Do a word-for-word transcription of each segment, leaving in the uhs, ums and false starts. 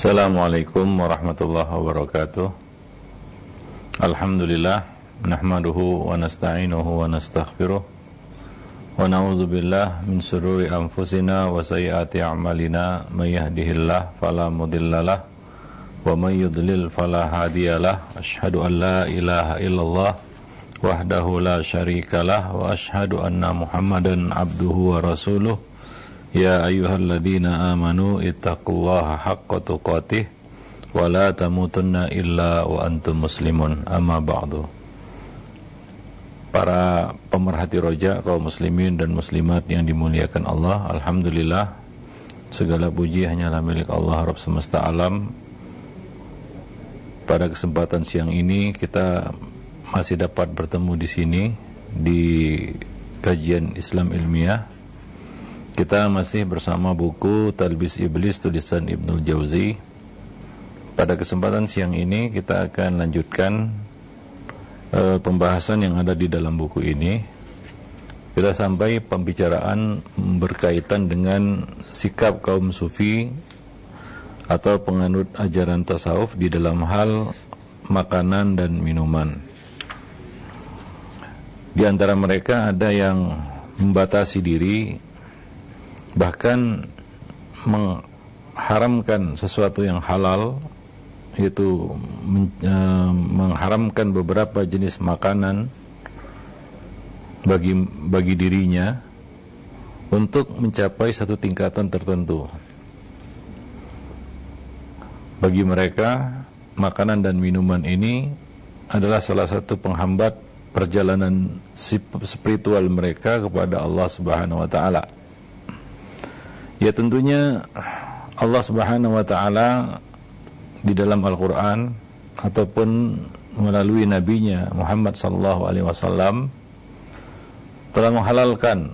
Assalamualaikum warahmatullahi wabarakatuh. Alhamdulillah, nahmaduhu wa nasta'inuhu wa nastaghfiruh wa na'udzu billah min syururi anfusina wa sayyiati a'malina, may yahdihillah fala mudhillalah wa may yudlil fala hadiyalah. Asyhadu an la ilaha illallah wahdahu la syarikalah wa asyhadu anna Muhammadan abduhu wa rasuluh. Ya ayyuhalladzina amanu ittaqullaha haqqa tuqatih wa la tamutunna illa wa antum muslimun. Amma ba'du. Para pemerhati roja kaum muslimin dan muslimat yang dimuliakan Allah, alhamdulillah segala puji hanyalah milik Allah Rabb semesta alam. Pada kesempatan siang ini kita masih dapat bertemu di sini di kajian Islam ilmiah. Kita masih bersama buku Talbis Iblis tulisan Ibnul Jauzi. Pada kesempatan siang ini kita akan lanjutkan uh, pembahasan yang ada di dalam buku ini. Kita sampai pembicaraan berkaitan dengan sikap kaum sufi atau penganut ajaran tasawuf di dalam hal makanan dan minuman. Di antara mereka ada yang membatasi diri, bahkan mengharamkan sesuatu yang halal, yaitu men, e, mengharamkan beberapa jenis makanan bagi bagi dirinya untuk mencapai satu tingkatan tertentu. Bagi mereka, makanan dan minuman ini adalah salah satu penghambat perjalanan spiritual mereka kepada Allah Subhanahu wa taala. Ya tentunya Allah Subhanahu wa taala di dalam Al-Qur'an ataupun melalui nabinya Muhammad sallallahu alaihi wasallam telah menghalalkan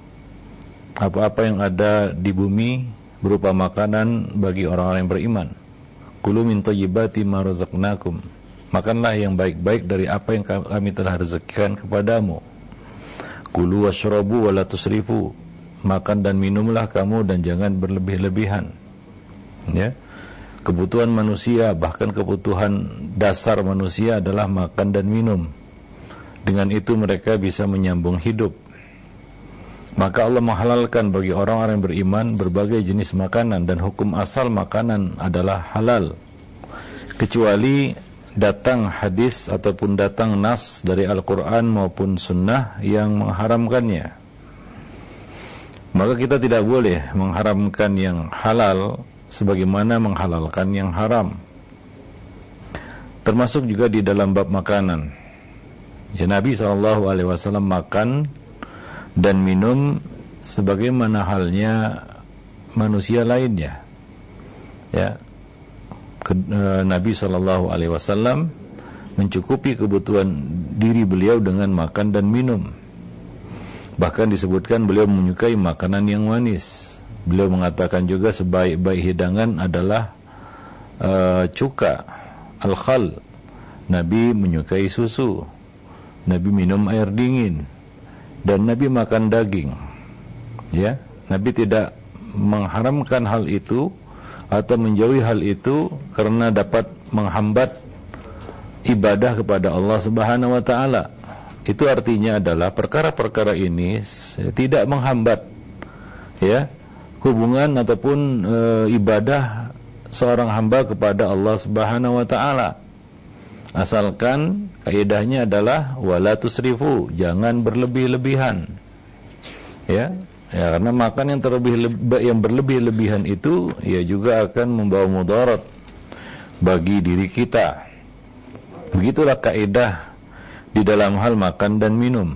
apa-apa yang ada di bumi berupa makanan bagi orang-orang yang beriman. Kulu min thayyibati ma razaqnakum. Makanlah yang baik-baik dari apa yang kami telah rezekikan kepadamu. Kulu washrabu wa la tusrifu. Makan dan minumlah kamu dan jangan berlebih-lebihan. Ya. Kebutuhan manusia, bahkan kebutuhan dasar manusia adalah makan dan minum. Dengan itu mereka bisa menyambung hidup. Maka Allah menghalalkan bagi orang-orang yang beriman berbagai jenis makanan, dan hukum asal makanan adalah halal, kecuali datang hadis ataupun datang nas dari Al-Quran maupun sunnah yang mengharamkannya. Maka kita tidak boleh mengharamkan yang halal sebagaimana menghalalkan yang haram. Termasuk juga di dalam bab makanan. Ya, Nabi shallallahu alaihi wasallam makan dan minum sebagaimana halnya manusia lainnya. Ya, Nabi shallallahu alaihi wasallam mencukupi kebutuhan diri beliau dengan makan dan minum. Bahkan disebutkan beliau menyukai makanan yang manis. Beliau mengatakan juga sebaik-baik hidangan adalah uh, cuka, al-khal. Nabi menyukai susu. Nabi minum air dingin. Dan Nabi makan daging. Ya, Nabi tidak mengharamkan hal itu atau menjauhi hal itu karena dapat menghambat ibadah kepada Allah Subhanahu wa taala. Itu artinya adalah perkara-perkara ini tidak menghambat ya hubungan ataupun e, ibadah seorang hamba kepada Allah Subhanahu wa taala. Asalkan kaidahnya adalah wala tusrifu, jangan berlebih-lebihan. Ya, ya karena makan yang terlebih yang berlebih-lebihan itu ya juga akan membawa mudarat bagi diri kita. Begitulah kaidah di dalam hal makan dan minum.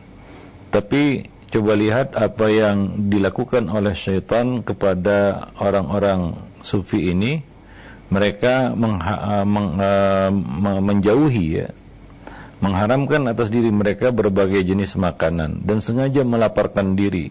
Tapi coba lihat apa yang dilakukan oleh syaitan kepada orang-orang sufi ini. Mereka mengha- meng- uh, menjauhi ya, mengharamkan atas diri mereka berbagai jenis makanan dan sengaja melaparkan diri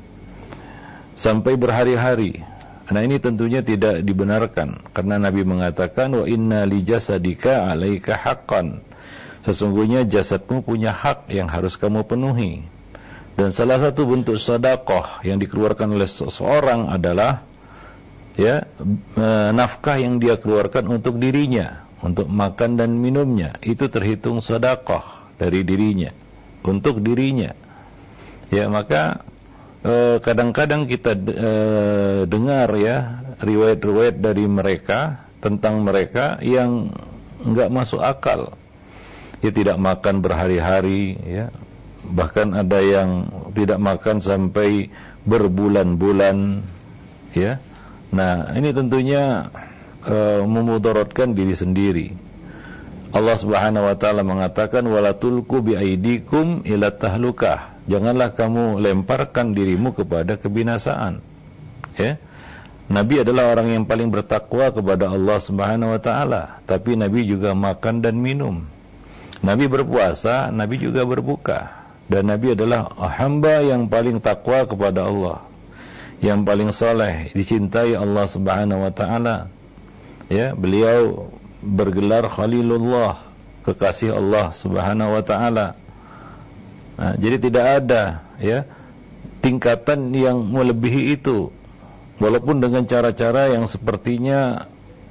sampai berhari-hari. Nah, ini tentunya tidak dibenarkan karena Nabi mengatakan wa inna li jasadika 'alaika haqqan. Sesungguhnya jasadmu punya hak yang harus kamu penuhi. Dan salah satu bentuk sedekah yang dikeluarkan oleh seseorang adalah ya e, nafkah yang dia keluarkan untuk dirinya, untuk makan dan minumnya, itu terhitung sedekah dari dirinya, untuk dirinya. Ya, maka e, kadang-kadang kita e, dengar ya riwayat-riwayat dari mereka tentang mereka yang enggak masuk akal. Ya, tidak makan berhari-hari, ya. Bahkan ada yang tidak makan sampai berbulan-bulan, ya. Nah, ini tentunya uh, memudaratkan diri sendiri. Allah Subhanahu wa taala mengatakan wala tulqu biaidikum ila tahlukah. Janganlah kamu lemparkan dirimu kepada kebinasaan. Ya. Nabi adalah orang yang paling bertakwa kepada Allah Subhanahu wa taala, tapi Nabi juga makan dan minum. Nabi berpuasa, Nabi juga berbuka, dan Nabi adalah hamba yang paling takwa kepada Allah, yang paling soleh, dicintai Allah Subhanahu wa taala. Ya, beliau bergelar Khalilullah, kekasih Allah Subhanahu wa taala. Nah, jadi tidak ada ya tingkatan yang melebihi itu, walaupun dengan cara-cara yang sepertinya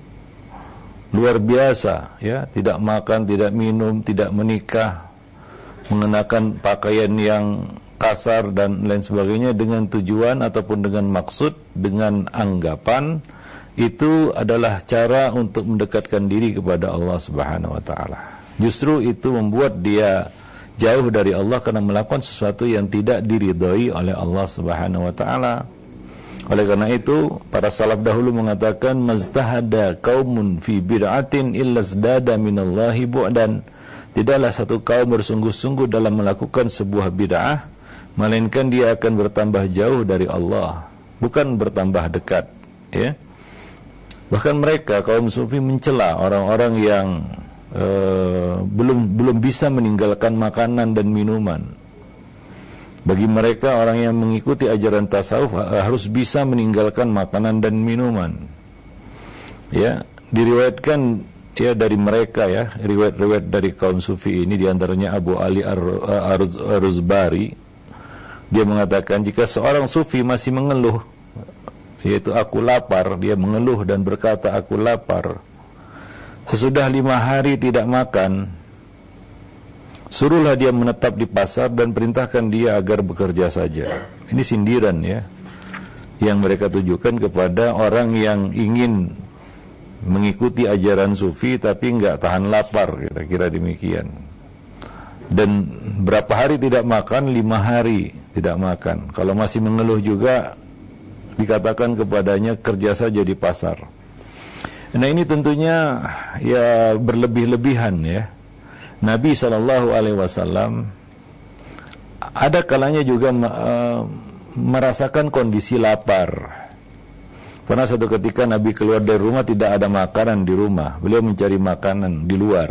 luar biasa, ya, tidak makan, tidak minum, tidak menikah, mengenakan pakaian yang kasar dan lain sebagainya dengan tujuan ataupun dengan maksud, dengan anggapan itu adalah cara untuk mendekatkan diri kepada Allah Subhanahu wa taala. Justru itu membuat dia jauh dari Allah karena melakukan sesuatu yang tidak diridhai oleh Allah Subhanahu wa taala. Oleh karena itu, para salaf dahulu mengatakan maztahada qaumun fi bid'atin illa zdada minallahi bu'dan. Tidaklah satu kaum bersungguh-sungguh dalam melakukan sebuah bid'ah, melainkan dia akan bertambah jauh dari Allah, bukan bertambah dekat, ya. Bahkan mereka kaum sufi mencela orang-orang yang uh, belum belum bisa meninggalkan makanan dan minuman. Bagi mereka orang yang mengikuti ajaran tasawuf harus bisa meninggalkan makanan dan minuman. Ya, diriwayatkan ya dari mereka ya, riwayat-riwayat dari kaum sufi ini, diantaranya Abu Ali Ar-Ruzbari. Dia mengatakan jika seorang sufi masih mengeluh, yaitu aku lapar, dia mengeluh dan berkata aku lapar, sesudah lima hari tidak makan, suruhlah dia menetap di pasar dan perintahkan dia agar bekerja saja. Ini sindiran ya, yang mereka tujukan kepada orang yang ingin mengikuti ajaran sufi tapi enggak tahan lapar, kira-kira demikian. Dan berapa hari tidak makan? Lima hari tidak makan. Kalau masih mengeluh juga dikatakan kepadanya kerja saja di pasar. Nah, ini tentunya ya berlebih-lebihan ya. Nabi shallallahu alaihi wasallam ada kalanya juga uh, merasakan kondisi lapar. Pernah satu ketika Nabi keluar dari rumah, tidak ada makanan di rumah. Beliau mencari makanan di luar.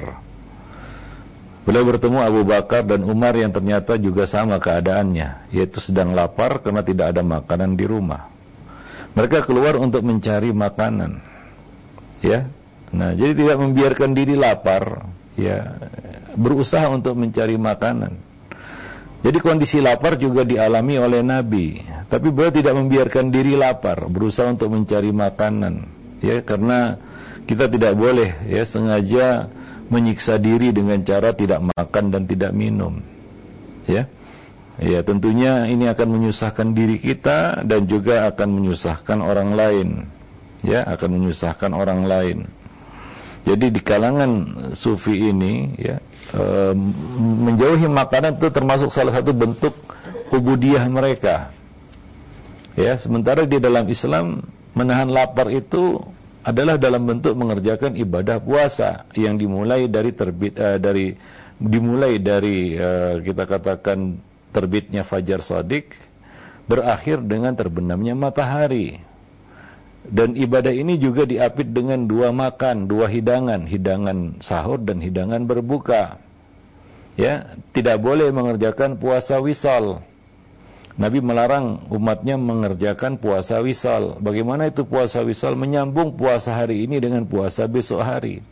Beliau bertemu Abu Bakar dan Umar yang ternyata juga sama keadaannya, yaitu sedang lapar karena tidak ada makanan di rumah. Mereka keluar untuk mencari makanan. Ya. Nah, jadi tidak membiarkan diri lapar, ya, berusaha untuk mencari makanan. Jadi kondisi lapar juga dialami oleh Nabi, tapi beliau tidak membiarkan diri lapar, berusaha untuk mencari makanan, ya, karena kita tidak boleh ya sengaja menyiksa diri dengan cara tidak makan dan tidak minum, ya. Ya, tentunya ini akan menyusahkan diri kita dan juga akan menyusahkan orang lain, ya, akan menyusahkan orang lain. Jadi di kalangan sufi ini ya, e, menjauhi makanan itu termasuk salah satu bentuk ubudiyah mereka. Ya, sementara di dalam Islam menahan lapar itu adalah dalam bentuk mengerjakan ibadah puasa yang dimulai dari terbit e, dari dimulai dari e, kita katakan terbitnya fajar shadiq, berakhir dengan terbenamnya matahari. Dan ibadah ini juga diapit dengan dua makan, dua hidangan, hidangan sahur dan hidangan berbuka. Ya, tidak boleh mengerjakan puasa wisal. Nabi melarang umatnya mengerjakan puasa wisal. Bagaimana itu puasa wisal? Menyambung puasa hari ini dengan puasa besok hari.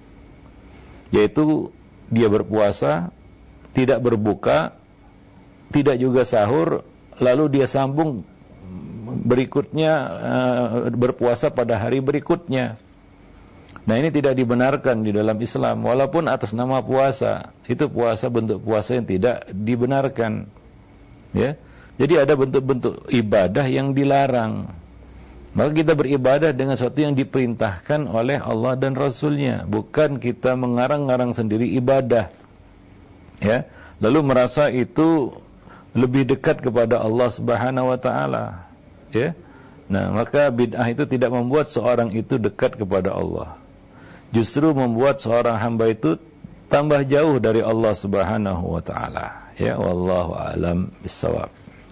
Yaitu dia berpuasa, tidak berbuka, tidak juga sahur, lalu dia sambung berikutnya uh, berpuasa pada hari berikutnya. Nah, ini tidak dibenarkan di dalam Islam, walaupun atas nama puasa. Itu puasa, bentuk puasa yang tidak dibenarkan. Ya. Jadi ada bentuk-bentuk ibadah yang dilarang. Maka kita beribadah dengan sesuatu yang diperintahkan oleh Allah dan Rasulnya, bukan kita mengarang-ngarang sendiri ibadah. Ya. Lalu merasa itu lebih dekat kepada Allah Subhanahu wa taala. Ya. Nah, maka bid'ah itu tidak membuat seorang itu dekat kepada Allah. Justru membuat seorang hamba itu tambah jauh dari Allah Subhanahu wa taala. Ya, wallahu a'lam bissawab.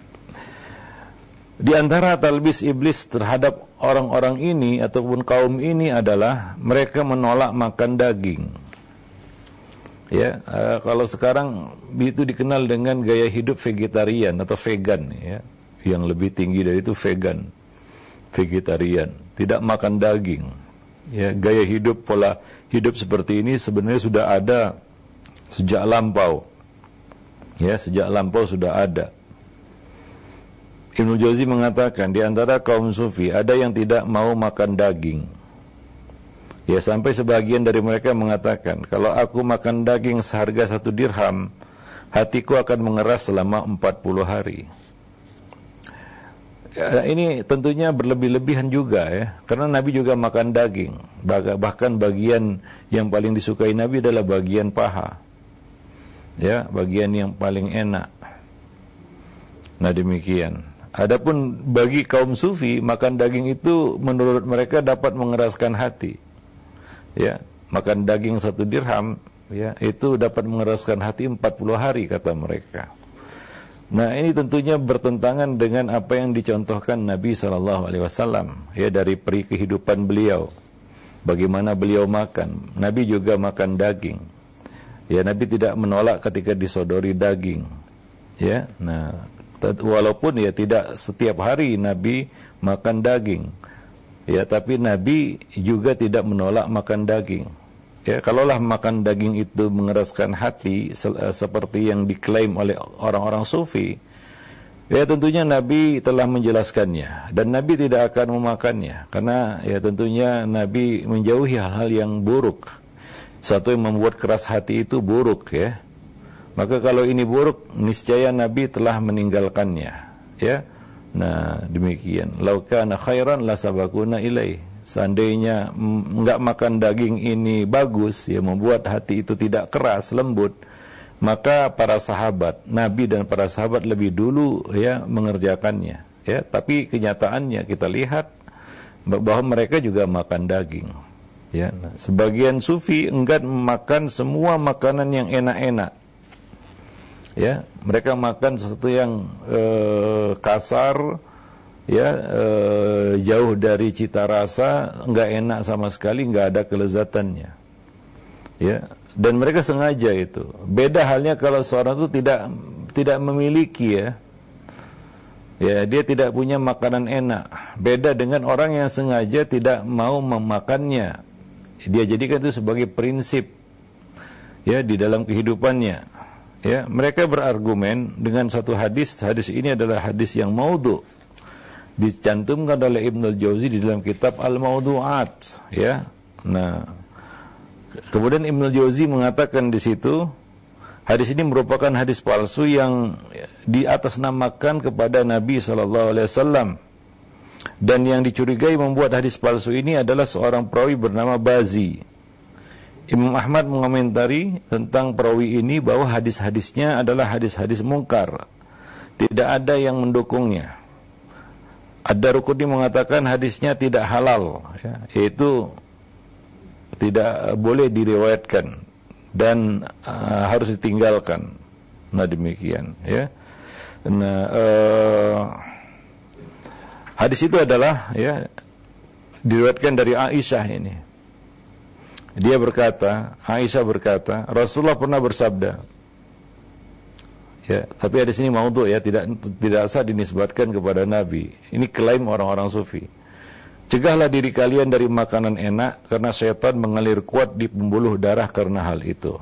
Di antara talbis iblis terhadap orang-orang ini ataupun kaum ini adalah mereka menolak makan daging. Ya, uh, kalau sekarang itu dikenal dengan gaya hidup vegetarian atau vegan, ya. Yang lebih tinggi dari itu vegan, vegetarian, tidak makan daging. Ya, gaya hidup, pola hidup seperti ini sebenarnya sudah ada sejak lampau. Ya, sejak lampau sudah ada. Ibnu Jauzi mengatakan di antara kaum sufi ada yang tidak mau makan daging. Ya, sampai sebagian dari mereka mengatakan, kalau aku makan daging seharga satu dirham, hatiku akan mengeras selama empat puluh hari. Ya, ini tentunya berlebih-lebihan juga, ya, karena Nabi juga makan daging. Bahkan bagian yang paling disukai Nabi adalah bagian paha, ya, bagian yang paling enak. Nah, demikian. Adapun bagi kaum sufi, makan daging itu menurut mereka dapat mengeraskan hati. Ya, makan daging satu dirham, ya, itu dapat mengeraskan hati empat puluh hari kata mereka. Nah, ini tentunya bertentangan dengan apa yang dicontohkan Nabi shallallahu alaihi wasallam, ya, dari peri kehidupan beliau. Bagaimana beliau makan? Nabi juga makan daging. Ya, Nabi tidak menolak ketika disodori daging. Ya, nah, walaupun ya tidak setiap hari Nabi makan daging. Ya, tapi Nabi juga tidak menolak makan daging. Ya, kalaulah makan daging itu mengeraskan hati se- seperti yang diklaim oleh orang-orang sufi, ya tentunya Nabi telah menjelaskannya dan Nabi tidak akan memakannya, karena ya tentunya Nabi menjauhi hal-hal yang buruk. Satu yang membuat keras hati itu buruk, ya. Maka kalau ini buruk, niscaya Nabi telah meninggalkannya, ya. Nah, demikian. Lau kana khairan la sabaquna ilaih. Seandainya enggak makan daging ini bagus, ya, membuat hati itu tidak keras, lembut, maka para sahabat Nabi dan para sahabat lebih dulu, ya, mengerjakannya, ya. Tapi kenyataannya kita lihat bahwa mereka juga makan daging, ya. Nah, sebagian sufi enggan makan semua makanan yang enak-enak, ya. Mereka makan sesuatu yang eh, kasar, ya, eh, jauh dari cita rasa, enggak enak sama sekali, enggak ada kelezatannya, ya. Dan mereka sengaja itu. Beda halnya kalau seorang itu tidak tidak memiliki, ya, ya, dia tidak punya makanan enak. Beda dengan orang yang sengaja tidak mau memakannya. Dia jadikan itu sebagai prinsip, ya, di dalam kehidupannya. Ya, mereka berargumen dengan satu hadis. Hadis ini adalah hadis yang maudhu, dicantumkan oleh Ibnu Jauzi di dalam kitab Al-Mawdu'at, ya. Nah, kemudian Ibnu Jauzi mengatakan di situ, hadis ini merupakan hadis palsu yang diatasnamakan kepada Nabi sallallahu alaihi wasallam. Dan yang dicurigai membuat hadis palsu ini adalah seorang perawi bernama Bazi. Imam Ahmad mengomentari tentang perawi ini bahwa hadis-hadisnya adalah hadis-hadis mungkar. Tidak ada yang mendukungnya. Ad-Darqutni mengatakan hadisnya tidak halal, ya, yaitu tidak boleh diriwayatkan dan uh, harus ditinggalkan. Nah, demikian, ya. Nah, uh, hadis itu adalah, ya, diriwayatkan dari Aisyah ini. Dia berkata, Aisyah berkata, Rasulullah pernah bersabda, ya, tapi hadis ini maudhu, ya, tidak tidak sah dinisbatkan kepada Nabi. Ini klaim orang-orang sufi. Cegahlah diri kalian dari makanan enak, karena setan mengalir kuat di pembuluh darah karena hal itu.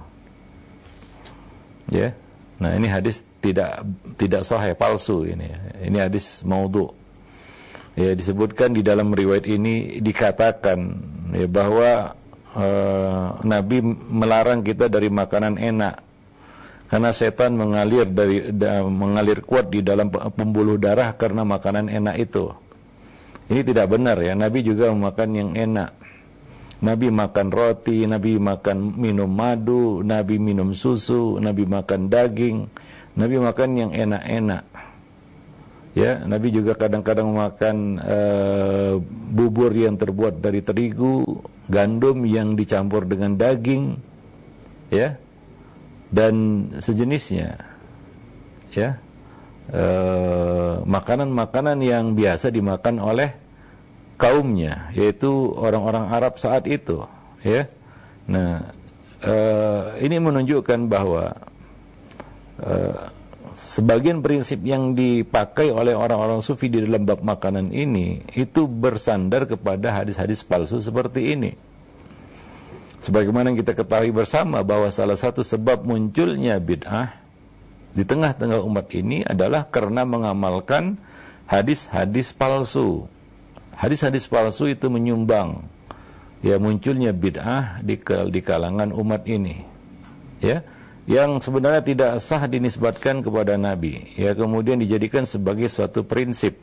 Ya, nah ini hadis tidak tidak sahih, palsu ini. Ini hadis maudhu. Ya, disebutkan di dalam riwayat ini dikatakan ya, bahwa uh, Nabi melarang kita dari makanan enak karena setan mengalir dari da, mengalir kuat di dalam pembuluh darah karena makanan enak itu. Ini tidak benar ya. Nabi juga memakan yang enak. Nabi makan roti, Nabi makan minum madu, Nabi minum susu, Nabi makan daging, Nabi makan yang enak-enak. Ya, Nabi juga kadang-kadang makan uh, bubur yang terbuat dari terigu, gandum yang dicampur dengan daging, ya, dan sejenisnya, ya, makanan-makanan uh, yang biasa dimakan oleh kaumnya, yaitu orang-orang Arab saat itu, ya. Nah, uh, ini menunjukkan bahwa uh, sebagian prinsip yang dipakai oleh orang-orang sufi di dalam bab makanan ini itu bersandar kepada hadis-hadis palsu seperti ini. Sebagaimana kita ketahui bersama bahwa salah satu sebab munculnya bid'ah di tengah-tengah umat ini adalah karena mengamalkan hadis-hadis palsu. Hadis-hadis palsu itu menyumbang ya munculnya bid'ah di, di kalangan umat ini. Ya, yang sebenarnya tidak sah dinisbatkan kepada Nabi, ya, kemudian dijadikan sebagai suatu prinsip.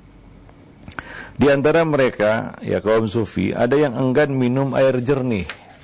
Di antara mereka, ya, kaum sufi, ada yang enggan minum air jernih,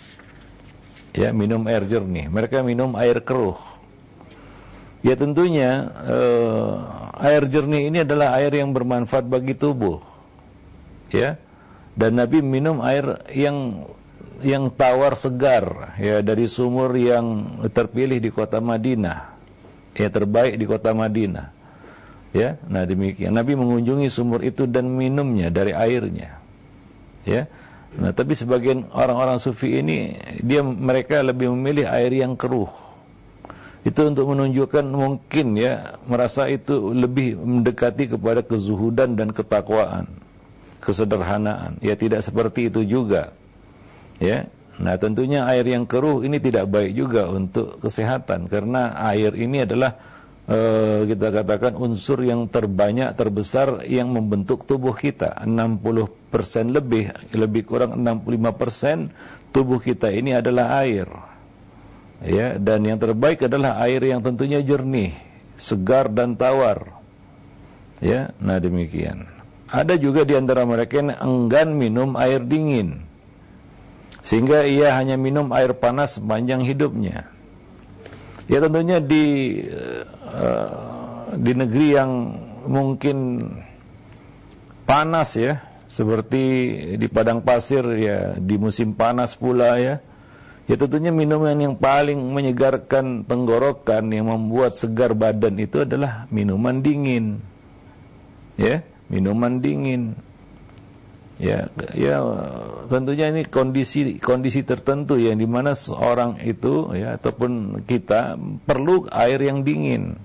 ya, minum air jernih. Mereka minum air keruh. Ya, tentunya eh, air jernih ini adalah air yang bermanfaat bagi tubuh, ya, dan Nabi minum air yang yang tawar segar, ya, dari sumur yang terpilih di kota Madinah, ya, terbaik di kota Madinah, ya. Nah, demikian Nabi mengunjungi sumur itu dan minumnya dari airnya, ya. Nah, tapi sebagian orang-orang sufi ini dia mereka lebih memilih air yang keruh. Itu untuk menunjukkan mungkin, ya, merasa itu lebih mendekati kepada kezuhudan dan ketakwaan, kesederhanaan. Ya, tidak seperti itu juga. Ya, nah tentunya air yang keruh ini tidak baik juga untuk kesehatan karena air ini adalah e, kita katakan unsur yang terbanyak terbesar yang membentuk tubuh kita. enam puluh persen lebih, lebih kurang enam puluh lima persen tubuh kita ini adalah air. Ya, dan yang terbaik adalah air yang tentunya jernih, segar dan tawar. Ya, nah demikian. Ada juga di antara mereka yang enggan minum air dingin, sehingga ia hanya minum air panas sepanjang hidupnya. Ya, tentunya di uh, di negeri yang mungkin panas, ya, seperti di padang pasir, ya, di musim panas pula, ya. Ya, tentunya minuman yang paling menyegarkan tenggorokan, yang membuat segar badan itu adalah minuman dingin. Ya, minuman dingin. Ya, ya, tentunya ini kondisi kondisi tertentu yang dimana seorang itu, ya, ataupun kita perlu air yang dingin,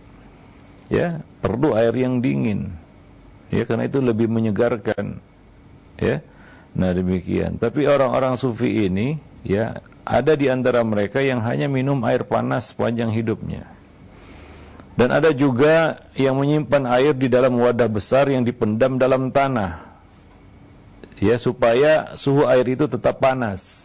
ya, perlu air yang dingin, ya, karena itu lebih menyegarkan, ya. Nah, demikian. Tapi orang-orang sufi ini, ya, ada di antara mereka yang hanya minum air panas sepanjang hidupnya, dan ada juga yang menyimpan air di dalam wadah besar yang dipendam dalam tanah, ya, supaya suhu air itu tetap panas.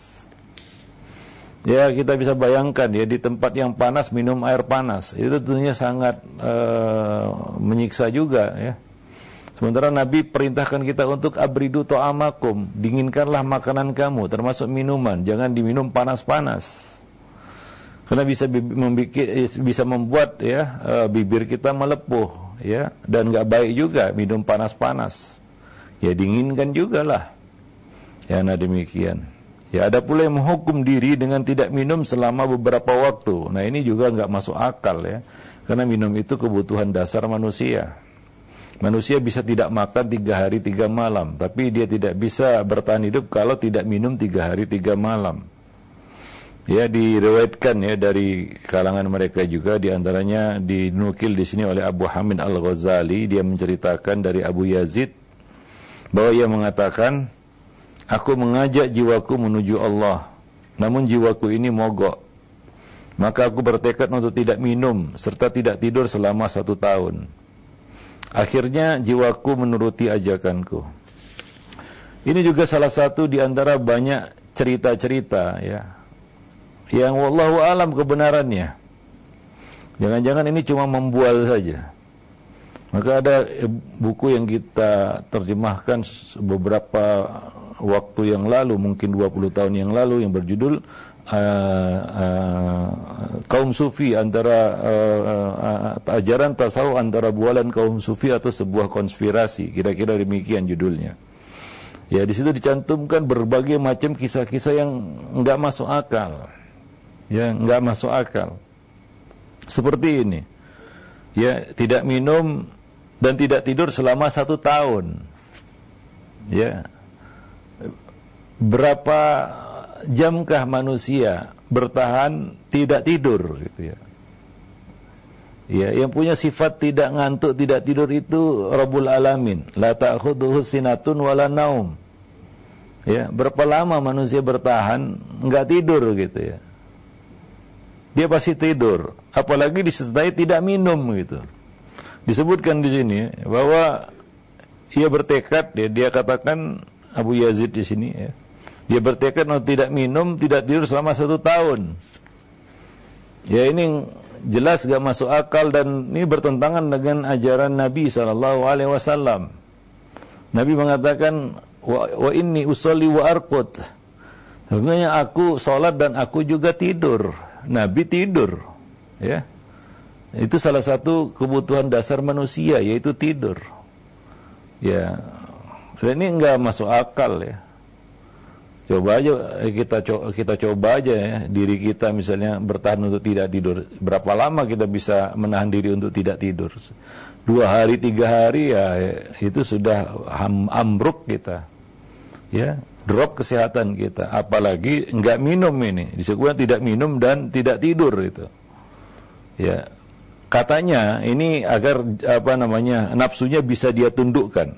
Ya, kita bisa bayangkan, ya, di tempat yang panas minum air panas itu tentunya sangat uh, menyiksa juga, ya. Sementara Nabi perintahkan kita untuk abridu to'amakum, dinginkanlah makanan kamu, termasuk minuman, jangan diminum panas-panas, karena bisa membuat, bisa membuat, ya, uh, bibir kita melepuh, ya, dan nggak baik juga minum panas-panas. Ya, dinginkan juga lah. Ya, nah demikian. Ya, ada pula yang menghukum diri dengan tidak minum selama beberapa waktu. Nah, ini juga nggak masuk akal, ya, karena minum itu kebutuhan dasar manusia. Manusia bisa tidak makan tiga hari tiga malam, tapi dia tidak bisa bertahan hidup kalau tidak minum tiga hari tiga malam. Ya, diriwayatkan, ya, dari kalangan mereka juga, diantaranya dinukil di sini oleh Abu Hamid Al-Ghazali. Dia menceritakan dari Abu Yazid bahwa ia mengatakan, aku mengajak jiwaku menuju Allah, namun jiwaku ini mogok. Maka aku bertekad untuk tidak minum serta tidak tidur selama satu tahun. Akhirnya jiwaku menuruti ajakanku. Ini juga salah satu di antara banyak cerita-cerita ya, yang wallahu alam kebenarannya. Jangan-jangan ini cuma membual saja. Maka ada buku yang kita terjemahkan beberapa waktu yang lalu, mungkin dua puluh tahun yang lalu, yang berjudul uh, uh, Kaum Sufi antara uh, uh, ajaran tasawuf antara bualan kaum Sufi atau sebuah konspirasi, kira-kira demikian judulnya. Ya, di situ dicantumkan berbagai macam kisah-kisah yang enggak masuk akal. Ya, enggak masuk akal. Seperti ini. Ya, tidak minum dan tidak tidur selama satu tahun. Ya. Berapa jamkah manusia bertahan tidak tidur gitu ya. Ya, yang punya sifat tidak ngantuk, tidak tidur itu Rabbul Alamin. La ta'khudhuhu sinatun wala naum. Ya, berapa lama manusia bertahan enggak tidur gitu ya. Dia pasti tidur, apalagi disertai tidak minum gitu. Disebutkan di sini bahwa ia bertekad, ya, dia katakan Abu Yazid di sini ya. Dia bertekad untuk tidak minum, tidak tidur selama satu tahun. Ya, ini jelas gak masuk akal dan ini bertentangan dengan ajaran Nabi sallallahu alaihi wasallam. Nabi mengatakan wa, wa inni usolli wa arqud. Sebenarnya aku sholat dan aku juga tidur. Nabi tidur, ya. Itu salah satu kebutuhan dasar manusia, yaitu tidur. Ya, dan ini enggak masuk akal ya. Coba aja kita co- kita coba aja ya, diri kita misalnya bertahan untuk tidak tidur. Berapa lama kita bisa menahan diri untuk tidak tidur? Dua hari, tiga hari ya, itu sudah ham- ambruk kita. Ya, drop kesehatan kita. Apalagi enggak minum ini. Disebutkan tidak minum dan tidak tidur itu. Ya, katanya ini agar apa namanya nafsunya bisa dia tundukkan.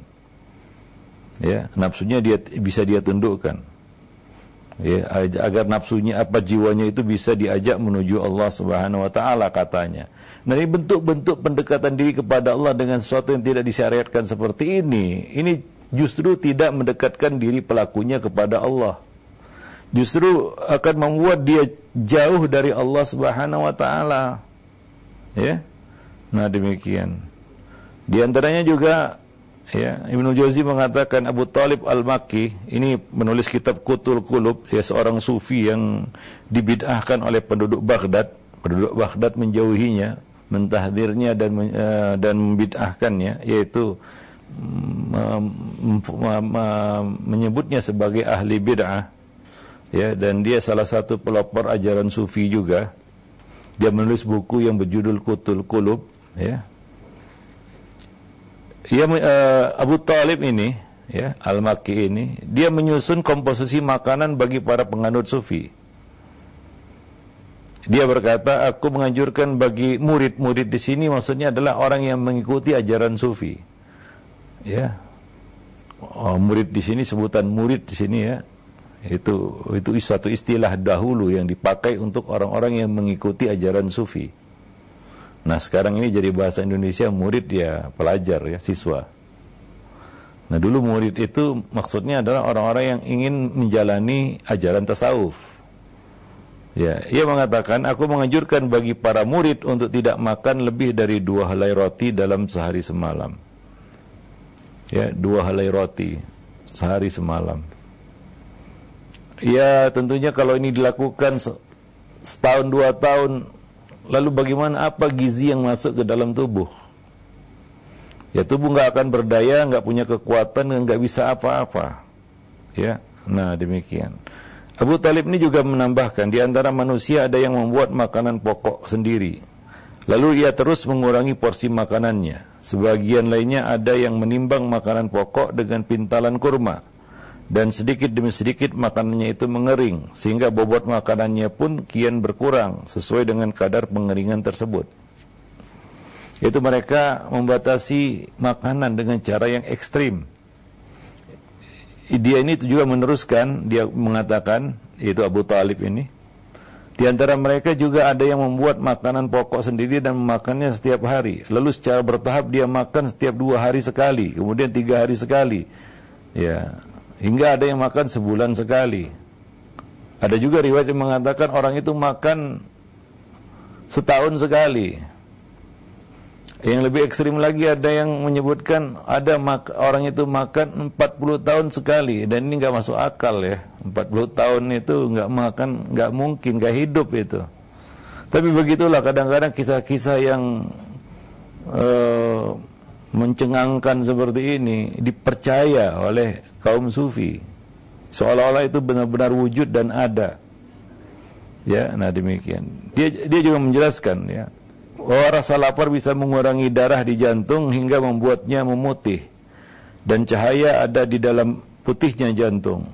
Ya, nafsunya dia bisa dia tundukkan. Ya, agar nafsunya apa jiwanya itu bisa diajak menuju Allah Subhanahu wa taala katanya. Nah, ini bentuk-bentuk pendekatan diri kepada Allah dengan sesuatu yang tidak disyariatkan seperti ini. Ini justru tidak mendekatkan diri pelakunya kepada Allah. Justru akan membuat dia jauh dari Allah Subhanahu wa taala. Ya. Nah, demikian. Di antaranya juga ya, Ibnu Jauzi mengatakan Abu Talib Al-Makki ini menulis kitab Qutul Qulub, ya, seorang sufi yang dibid'ahkan oleh penduduk Baghdad. Penduduk Baghdad menjauhinya, mentahdirnya dan uh, dan membid'ahkannya, yaitu menyebutnya sebagai ahli bid'ah, ya, dan dia salah satu pelopor ajaran sufi juga. Dia menulis buku yang berjudul Qutul Qulub, ya. Dia uh, Abu Talib ini, ya, Al-Makki ini, dia menyusun komposisi makanan bagi para penganut sufi. Dia berkata, aku menganjurkan bagi murid-murid di sini, maksudnya adalah orang yang mengikuti ajaran sufi. Ya, oh, murid di sini, sebutan murid di sini ya, itu itu suatu istilah dahulu yang dipakai untuk orang-orang yang mengikuti ajaran sufi. Nah, sekarang ini jadi bahasa Indonesia murid ya pelajar ya, siswa. Nah, dulu murid itu maksudnya adalah orang-orang yang ingin menjalani ajaran tasawuf. Ya, ia mengatakan, aku menganjurkan bagi para murid untuk tidak makan lebih dari dua helai roti dalam sehari semalam. Ya, dua helai roti sehari semalam. Ya, tentunya kalau ini dilakukan setahun dua tahun, lalu bagaimana, apa gizi yang masuk ke dalam tubuh? Ya, tubuh nggak akan berdaya, nggak punya kekuatan, dan nggak bisa apa-apa. Ya, nah demikian. Abu Talib ini juga menambahkan, di antara manusia ada yang membuat makanan pokok sendiri. Lalu ia terus mengurangi porsi makanannya. Sebagian lainnya ada yang menimbang makanan pokok dengan pintalan kurma. Dan sedikit demi sedikit makanannya itu mengering, sehingga bobot makanannya pun kian berkurang sesuai dengan kadar pengeringan tersebut. Yaitu mereka membatasi makanan dengan cara yang ekstrim. Dia ini juga meneruskan, dia mengatakan, yaitu Abu Talib ini, Di antara mereka juga ada yang membuat makanan pokok sendiri dan memakannya setiap hari. Lalu secara bertahap dia makan setiap dua hari sekali, kemudian tiga hari sekali. Ya, hingga ada yang makan sebulan sekali. Ada juga riwayat yang mengatakan orang itu makan setahun sekali. Yang lebih ekstrim lagi ada yang menyebutkan ada mak- orang itu makan empat puluh tahun sekali, dan ini nggak masuk akal ya. empat puluh tahun itu nggak makan, nggak mungkin, nggak hidup itu. Tapi begitulah kadang-kadang kisah-kisah yang uh, mencengangkan seperti ini dipercaya oleh kaum sufi, seolah-olah itu benar-benar wujud dan ada. Ya, nah demikian. Dia dia juga menjelaskan ya, bahwa rasa lapar bisa mengurangi darah di jantung hingga membuatnya memutih, dan cahaya ada di dalam putihnya jantung.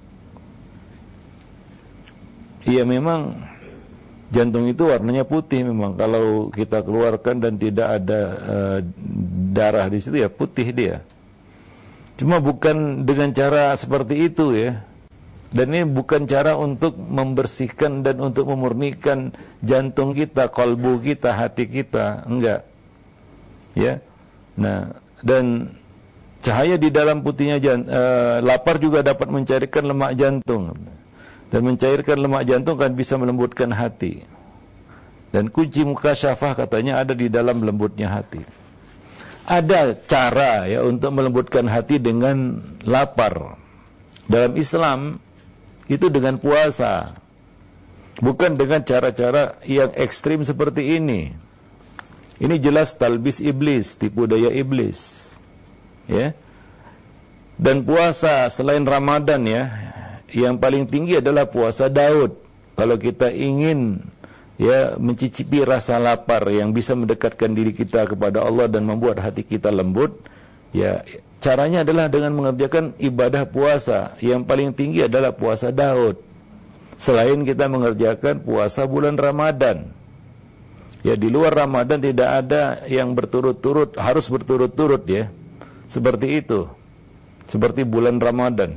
Iya, memang jantung itu warnanya putih memang. Kalau kita keluarkan dan tidak ada uh, darah di situ ya putih dia. Cuma bukan dengan cara seperti itu ya. Dan ini bukan cara untuk membersihkan dan untuk memurnikan jantung kita, kalbu kita, hati kita, enggak. Ya. Nah, dan cahaya di dalam putihnya jantung, uh, lapar juga dapat mencairkan lemak jantung. Dan mencairkan lemak jantung kan bisa melembutkan hati. Dan kunci mukasyafah katanya ada di dalam lembutnya hati. Ada cara ya untuk melembutkan hati dengan lapar. Dalam Islam itu dengan puasa, bukan dengan cara-cara yang ekstrim seperti ini. Ini jelas talbis iblis, tipu daya iblis. Ya. Dan puasa selain Ramadan ya, yang paling tinggi adalah puasa Daud. Kalau kita ingin ya mencicipi rasa lapar yang bisa mendekatkan diri kita kepada Allah dan membuat hati kita lembut, ya caranya adalah dengan mengerjakan ibadah puasa. Yang paling tinggi adalah puasa Daud. Selain kita mengerjakan puasa bulan Ramadan. Ya, di luar Ramadan tidak ada yang berturut-turut, harus berturut-turut ya. Seperti itu. Seperti bulan Ramadan.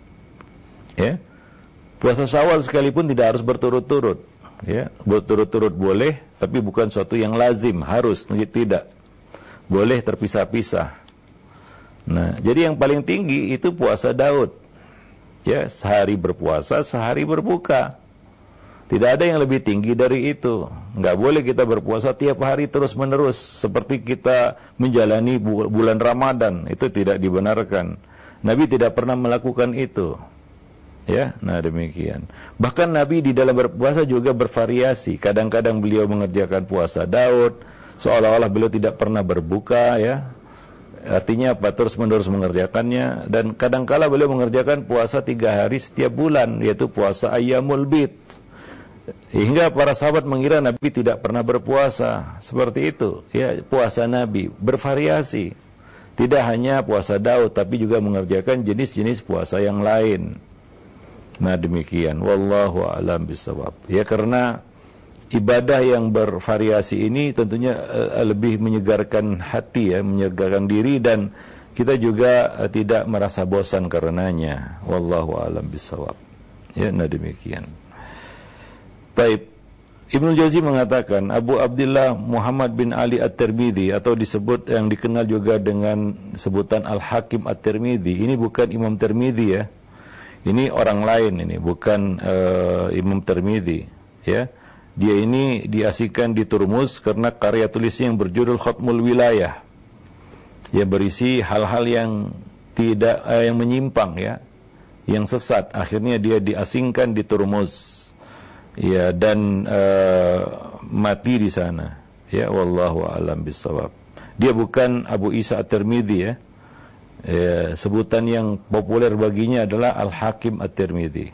Ya. Puasa Syawal sekalipun tidak harus berturut-turut. Ya, berturut-turut boleh, tapi bukan suatu yang lazim, harus, tidak. Boleh terpisah-pisah. Nah, jadi yang paling tinggi itu puasa Daud. Ya, sehari berpuasa, sehari berbuka. Tidak ada yang lebih tinggi dari itu. Enggak boleh kita berpuasa tiap hari terus-menerus seperti kita menjalani bulan Ramadan. Itu tidak dibenarkan. Nabi tidak pernah melakukan itu. Ya, nah demikian. Bahkan Nabi di dalam berpuasa juga bervariasi. Kadang-kadang beliau mengerjakan puasa Daud, seolah-olah beliau tidak pernah berbuka ya. Artinya apa? Terus-menerus mengerjakannya. Dan kadang-kala beliau mengerjakan puasa tiga hari setiap bulan, yaitu puasa Ayyamul Bid. Hingga para sahabat mengira Nabi tidak pernah berpuasa. Seperti itu. Ya, puasa Nabi bervariasi. Tidak hanya puasa Daud, tapi juga mengerjakan jenis-jenis puasa yang lain. Nah demikian, wallahu a'lam bishawab. Ya, karena ibadah yang bervariasi ini tentunya uh, lebih menyegarkan hati ya, menyegarkan diri, dan kita juga uh, tidak merasa bosan karenanya. Wallahu a'lam bishawab. Ya, nah demikian. Taib. Ibnu Jauzi mengatakan Abu Abdullah Muhammad bin Ali At-Tirmidzi, atau disebut yang dikenal juga dengan sebutan Al-Hakim At-Tirmidzi. Ini bukan Imam Tirmidzi ya. Ini orang lain, ini bukan uh, Imam Tirmidzi ya. Dia ini diasingkan di Turmuz karena karya tulisnya yang berjudul Khatmul Wilayah. Ya, berisi hal-hal yang tidak uh, yang menyimpang ya, yang sesat. Akhirnya dia diasingkan di Turmuz. Ya, dan uh, mati di sana. Ya, wallahu a'lam bishawab. Dia bukan Abu Isa At-Tirmidzi ya. Ya, sebutan yang populer baginya adalah Al-Hakim At-Tirmidzi.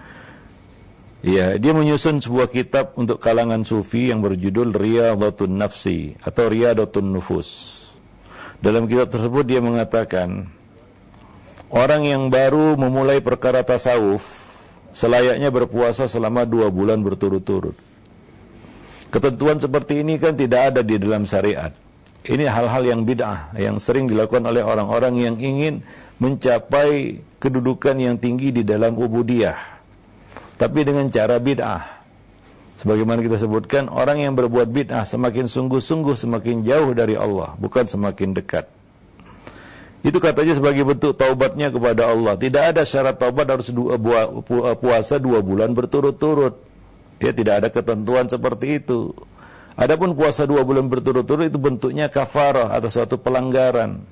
Ya, dia menyusun sebuah kitab untuk kalangan sufi yang berjudul Riyadhatun Nafsi atau Riyadhatun Nufus. Dalam kitab tersebut dia mengatakan, orang yang baru memulai perkara tasawuf selayaknya berpuasa selama dua bulan berturut-turut. Ketentuan seperti ini kan tidak ada di dalam syariat. Ini hal-hal yang bid'ah, yang sering dilakukan oleh orang-orang yang ingin mencapai kedudukan yang tinggi di dalam ubudiyah, tapi dengan cara bid'ah. Sebagaimana kita sebutkan, orang yang berbuat bid'ah semakin sungguh-sungguh semakin jauh dari Allah, bukan semakin dekat. Itu katanya sebagai bentuk taubatnya kepada Allah. Tidak ada syarat taubat harus dua, puasa dua bulan berturut-turut. Ya, tidak ada ketentuan seperti itu. Adapun puasa dua bulan berturut-turut itu bentuknya kafarah atas suatu pelanggaran.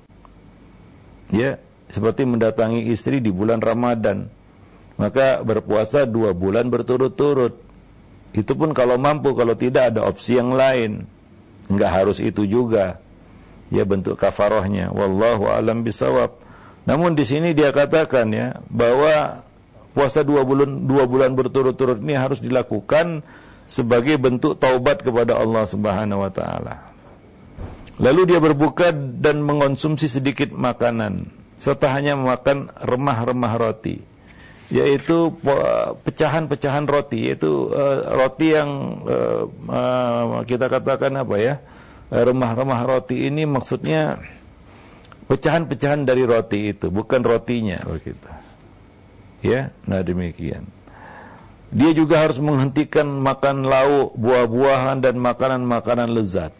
Ya, seperti mendatangi istri di bulan Ramadan. Maka berpuasa dua bulan berturut-turut. Itu pun kalau mampu, kalau tidak ada opsi yang lain. Enggak harus itu juga. Ya, bentuk kafarahnya. Wallahu a'lam bisawab. Namun di sini dia katakan ya bahwa puasa dua bulan dua bulan berturut-turut ini harus dilakukan sebagai bentuk taubat kepada Allah Subhanahu wa taala. Lalu dia berbuka dan mengonsumsi sedikit makanan serta hanya memakan remah-remah roti, yaitu pecahan-pecahan roti, yaitu uh, roti yang uh, uh, kita katakan apa ya? Remah-remah roti ini maksudnya pecahan-pecahan dari roti itu, bukan rotinya begitu. Ya, nah demikian. Dia juga harus menghentikan makan lauk, buah-buahan dan makanan-makanan lezat.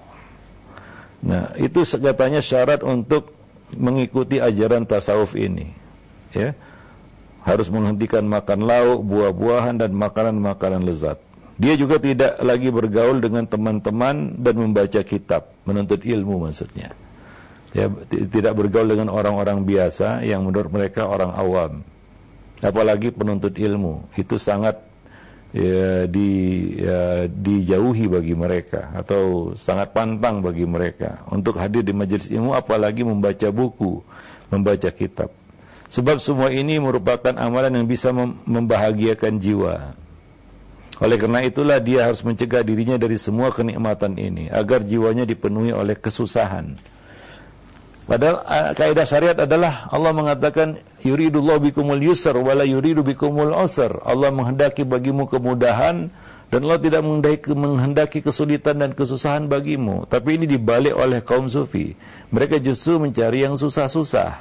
Nah, itu katanya syarat untuk mengikuti ajaran tasawuf ini. Ya. Harus menghentikan makan lauk, buah-buahan dan makanan-makanan lezat. Dia juga tidak lagi bergaul dengan teman-teman dan membaca kitab, menuntut ilmu maksudnya. Ya, tidak bergaul dengan orang-orang biasa yang menurut mereka orang awam. Apalagi penuntut ilmu, itu sangat ya, di, ya, dijauhi bagi mereka atau sangat pantang bagi mereka untuk hadir di majelis ilmu, apalagi membaca buku, membaca kitab. Sebab semua ini merupakan amalan yang bisa mem- membahagiakan jiwa. Oleh karena itulah dia harus mencegah dirinya dari semua kenikmatan ini agar jiwanya dipenuhi oleh kesusahan. Padahal kaidah syariat adalah Allah mengatakan yuridullahu bikumul yusr wala yuridu bikumul usr. Allah menghendaki bagimu kemudahan dan Allah tidak menghendaki, menghendaki kesulitan dan kesusahan bagimu. Tapi ini dibalik oleh kaum sufi. Mereka justru mencari yang susah-susah.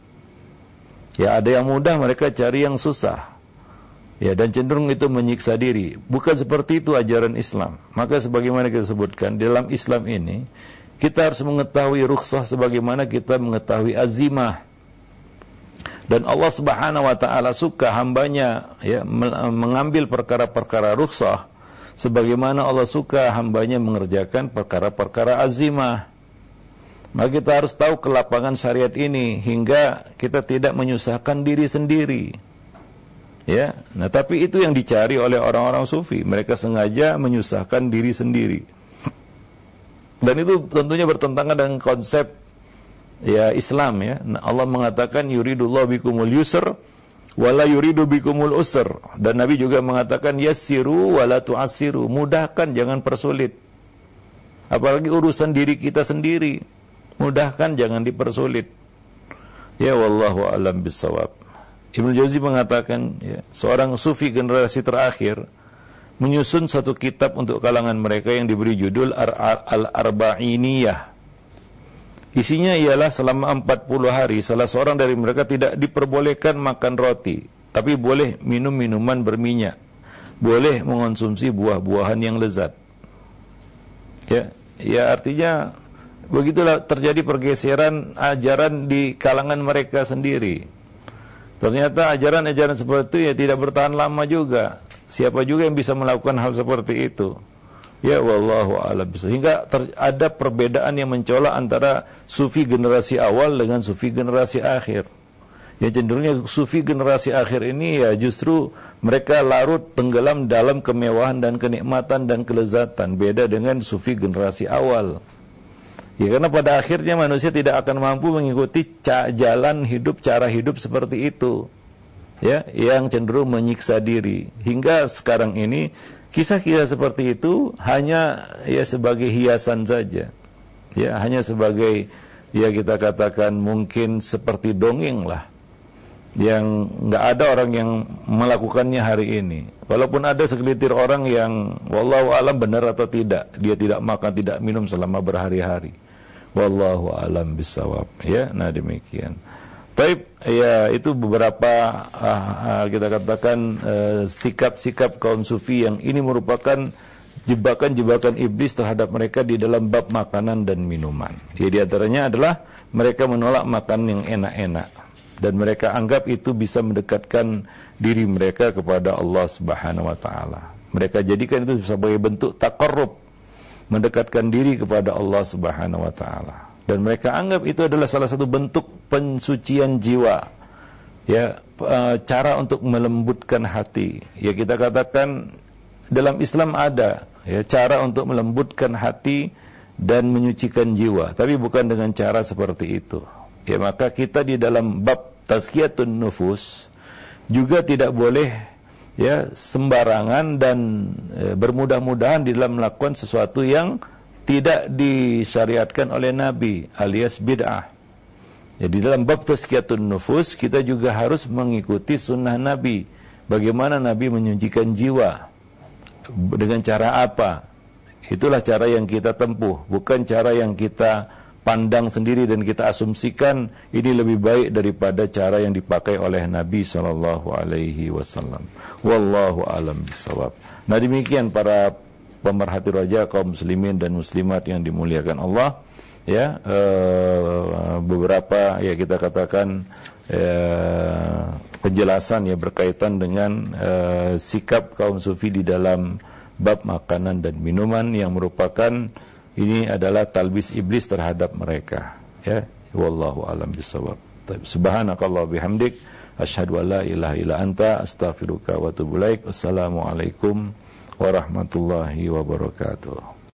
Ya, ada yang mudah, mereka cari yang susah. Ya, dan cenderung itu menyiksa diri. Bukan seperti itu ajaran Islam. Maka sebagaimana kita sebutkan, dalam Islam ini kita harus mengetahui rukhsah sebagaimana kita mengetahui azimah. Dan Allah Subhanahu wa taala suka hambanya ya mengambil perkara-perkara rukhsah sebagaimana Allah suka hambanya mengerjakan perkara-perkara azimah. Maka kita harus tahu kelapangan syariat ini hingga kita tidak menyusahkan diri sendiri. Ya, nah tapi itu yang dicari oleh orang-orang sufi. Mereka sengaja menyusahkan diri sendiri. Dan itu tentunya bertentangan dengan konsep ya Islam ya. Nah, Allah mengatakan yuridullahu bikumul yusr wala yuridu bikumul usr. Dan Nabi juga mengatakan yassiru wala tu'assiru. Mudahkan, jangan persulit. Apalagi urusan diri kita sendiri. Mudahkan, jangan dipersulit. Ya wallahu a'lam bissawab. Ibnu Jauzi mengatakan ya, seorang sufi generasi terakhir menyusun satu kitab untuk kalangan mereka yang diberi judul Al-Arba'iniyah. Isinya ialah selama empat puluh hari salah seorang dari mereka tidak diperbolehkan makan roti, tapi boleh minum minuman berminyak, boleh mengonsumsi buah-buahan yang lezat. Ya, ya artinya begitulah terjadi pergeseran ajaran di kalangan mereka sendiri. Ternyata ajaran-ajaran seperti itu ya tidak bertahan lama juga. Siapa juga yang bisa melakukan hal seperti itu? Ya wallahu a'lam. Hingga ter- ada perbedaan yang mencolok antara sufi generasi awal dengan sufi generasi akhir. Ya cenderungnya sufi generasi akhir ini ya justru mereka larut tenggelam dalam kemewahan dan kenikmatan dan kelezatan. Beda dengan sufi generasi awal. Ya karena pada akhirnya manusia tidak akan mampu mengikuti ca- jalan hidup, cara hidup seperti itu. Ya, yang cenderung menyiksa diri. Hingga sekarang ini kisah-kisah seperti itu hanya ya sebagai hiasan saja. Ya, hanya sebagai ya kita katakan mungkin seperti dongeng lah. Yang enggak ada orang yang melakukannya hari ini. Walaupun ada segelintir orang yang wallahu alam benar atau tidak, dia tidak makan, tidak minum selama berhari-hari. Wallahu alam bisawab. Ya, nah demikian. Taib, ya itu beberapa uh, uh, kita katakan uh, sikap-sikap kaum sufi yang ini merupakan jebakan-jebakan iblis terhadap mereka di dalam bab makanan dan minuman. Ya, di antaranya adalah mereka menolak makan yang enak-enak dan mereka anggap itu bisa mendekatkan diri mereka kepada Allah Subhanahu wa taala. Mereka jadikan itu sebagai bentuk taqarrub, mendekatkan diri kepada Allah Subhanahu wa taala. Dan mereka anggap itu adalah salah satu bentuk pensucian jiwa, ya, cara untuk melembutkan hati. Ya, kita katakan dalam Islam ada ya cara untuk melembutkan hati dan menyucikan jiwa, tapi bukan dengan cara seperti itu. Ya, maka kita di dalam bab tazkiyatun nufus juga tidak boleh ya sembarangan dan e, bermudah-mudahan di dalam melakukan sesuatu yang tidak disyariatkan oleh Nabi alias bid'ah. Jadi dalam bab tazkiyatun nufus kita juga harus mengikuti sunnah Nabi. Bagaimana Nabi menyucikan jiwa, dengan cara apa? Itulah cara yang kita tempuh, bukan cara yang kita pandang sendiri dan kita asumsikan ini lebih baik daripada cara yang dipakai oleh Nabi sallallahu alaihi wasallam. Wallahu alam bisawab. Nah, demikian para pemerhati roja kaum muslimin dan muslimat yang dimuliakan Allah, ya, uh, beberapa ya kita katakan uh, penjelasan ya berkaitan dengan uh, sikap kaum sufi di dalam bab makanan dan minuman yang merupakan ini adalah talbis iblis terhadap mereka, ya. Wallahu alam bisawab. Subhanakallah bihamdik asyhadu an la ilaha illa anta astaghfiruka wa atubu ilaik. Wassalamualaikum warahmatullahi wabarakatuh.